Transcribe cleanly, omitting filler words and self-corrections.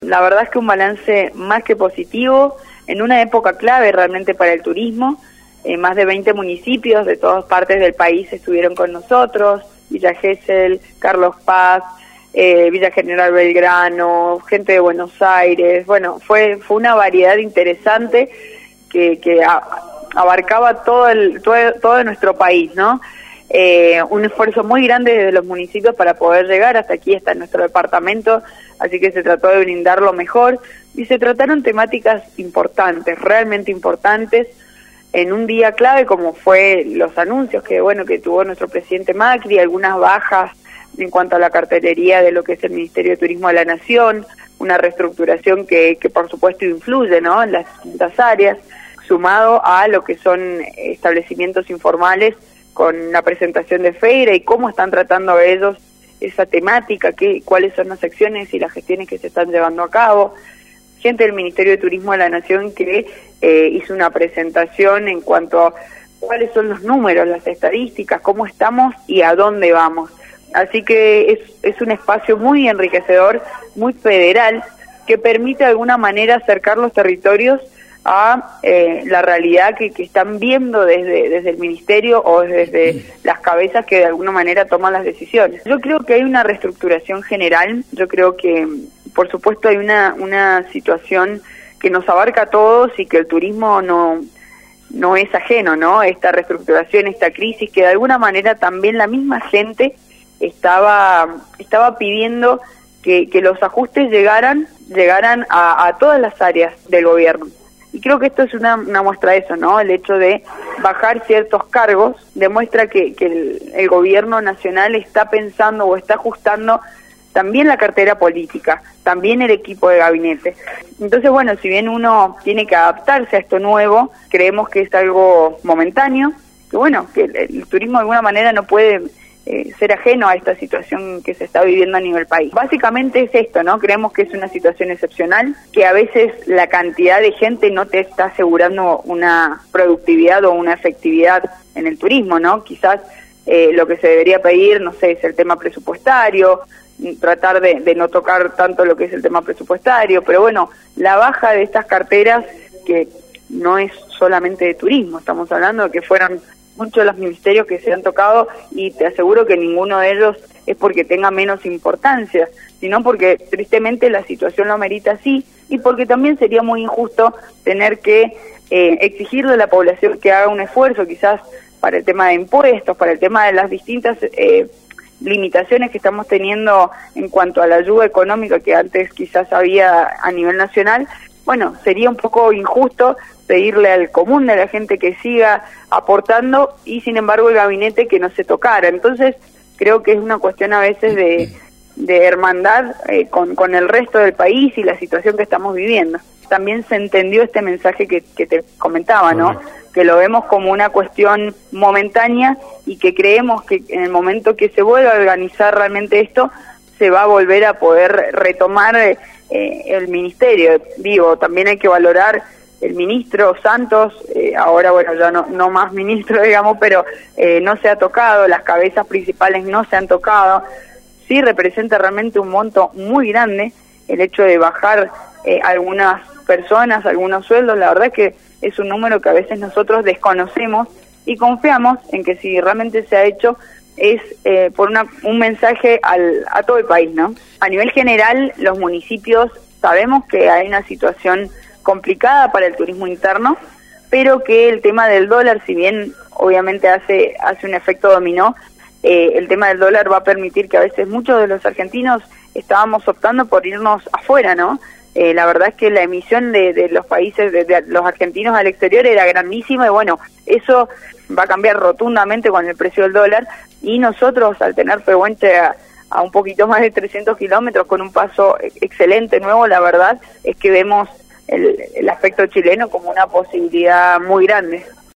la verdad es que un balance más que positivo, en una época clave realmente para el turismo. Más de 20 municipios de todas partes del país estuvieron con nosotros, Villa Gesell, Carlos Paz, Villa General Belgrano, gente de Buenos Aires. Bueno, fue una variedad interesante que abarcaba todo nuestro país, ¿no? Un esfuerzo muy grande desde los municipios para poder llegar hasta aquí, hasta nuestro departamento, así que se trató de brindar lo mejor y se trataron temáticas importantes, realmente importantes, en un día clave como fue los anuncios que tuvo nuestro presidente Macri, algunas bajas en cuanto a la cartelería de lo que es el Ministerio de Turismo de la Nación, una reestructuración que por supuesto influye, ¿no?, en las distintas áreas, sumado a lo que son establecimientos informales con la presentación de Feira y cómo están tratando ellos esa temática, cuáles son las acciones y las gestiones que se están llevando a cabo. Gente del Ministerio de Turismo de la Nación que hizo una presentación en cuanto a cuáles son los números, las estadísticas, cómo estamos y a dónde vamos. Así que es un espacio muy enriquecedor, muy federal, que permite de alguna manera acercar los territorios a la realidad que están viendo desde el Ministerio o desde las cabezas que de alguna manera toman las decisiones. Yo creo que hay una reestructuración general, yo creo que por supuesto hay una situación que nos abarca a todos y que el turismo no es ajeno, ¿no? Esta reestructuración, esta crisis, que de alguna manera también la misma gente estaba pidiendo que los ajustes llegaran a todas las áreas del gobierno. Y creo que esto es una muestra de eso, ¿no? El hecho de bajar ciertos cargos demuestra que el gobierno nacional está pensando o está ajustando también la cartera política, también el equipo de gabinete. Entonces, bueno, si bien uno tiene que adaptarse a esto nuevo, creemos que es algo momentáneo, que el turismo de alguna manera no puede ser ajeno a esta situación que se está viviendo a nivel país. Básicamente es esto, ¿no? Creemos que es una situación excepcional, que a veces la cantidad de gente no te está asegurando una productividad o una efectividad en el turismo, ¿no? Quizás lo que se debería pedir, no sé, es el tema presupuestario, tratar de no tocar tanto lo que es el tema presupuestario, pero bueno, la baja de estas carteras, que no es solamente de turismo, estamos hablando de que fueron muchos de los ministerios que se han tocado, y te aseguro que ninguno de ellos es porque tenga menos importancia, sino porque tristemente la situación lo amerita así, y porque también sería muy injusto tener que exigirle a la población que haga un esfuerzo, quizás para el tema de impuestos, para el tema de las distintas limitaciones que estamos teniendo en cuanto a la ayuda económica que antes quizás había a nivel nacional. Bueno, sería un poco injusto pedirle al común de la gente que siga aportando y sin embargo el gabinete que no se tocara. Entonces creo que es una cuestión a veces de hermandad con el resto del país y la situación que estamos viviendo. También se entendió este mensaje que te comentaba, ¿no? Que lo vemos como una cuestión momentánea y que creemos que en el momento que se vuelva a organizar realmente esto, se va a volver a poder retomar el ministerio. Digo, también hay que valorar el ministro Santos, ahora bueno, ya no más ministro, digamos, pero no se ha tocado, las cabezas principales no se han tocado. Sí representa realmente un monto muy grande el hecho de bajar algunas personas, algunos sueldos. La verdad es que es un número que a veces nosotros desconocemos y confiamos en que si realmente se ha hecho es por un mensaje a todo el país, ¿no? A nivel general, los municipios sabemos que hay una situación complicada para el turismo interno, pero que el tema del dólar, si bien obviamente hace un efecto dominó, el tema del dólar va a permitir que a veces muchos de los argentinos estábamos optando por irnos afuera, ¿no? La verdad es que la emisión de los países, de los argentinos al exterior era grandísima y bueno, eso va a cambiar rotundamente con el precio del dólar, y nosotros al tener Pehuenche a un poquito más de 300 kilómetros con un paso excelente nuevo, la verdad es que vemos el aspecto chileno como una posibilidad muy grande.